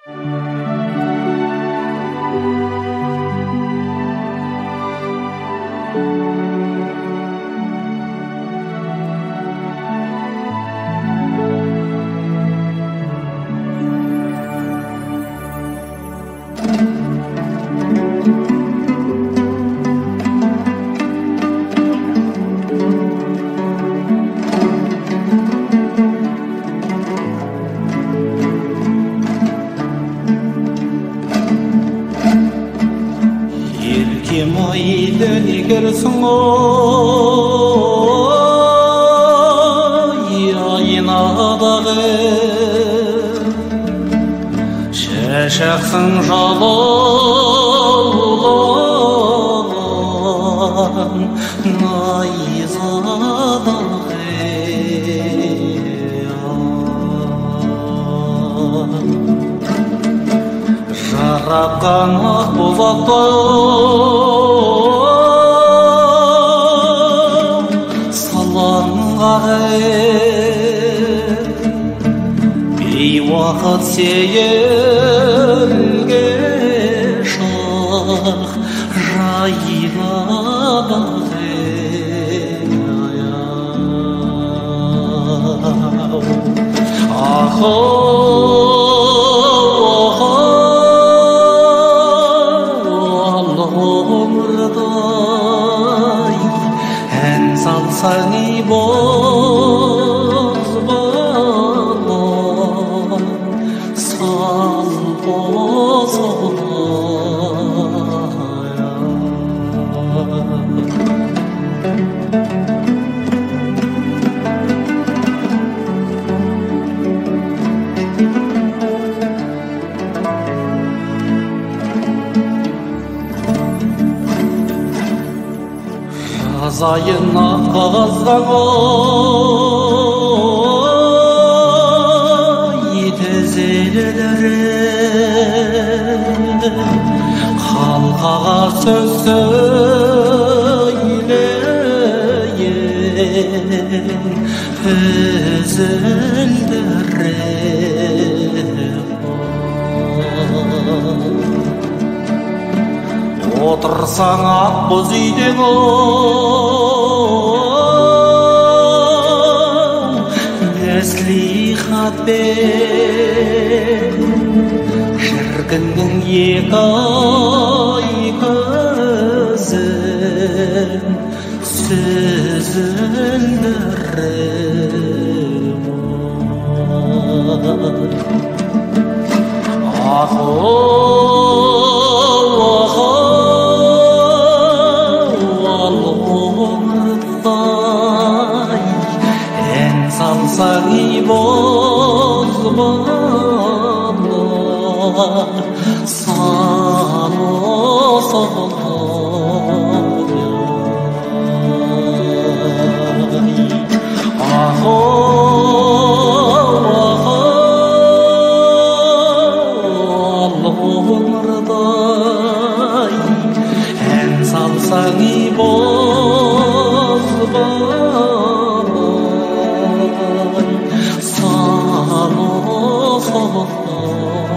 Еркем-ай дөнігерсің ой айнадағы шашақсың жалауған найзадағы жаратқан ақ бұлақтай саланған бейуақыт сейілге шақ жайылады ән салсаң бозбала сал бозбала жазайын ақ қағазға тізелері халқаға сөз сөйлейін үзілдіріп отырсаң ақ боз үйде мәслихатпен шіркіннің екі ай көзін сүзілдіріп салсаң бозбала сал ғұмырдай ән салсаң бозбала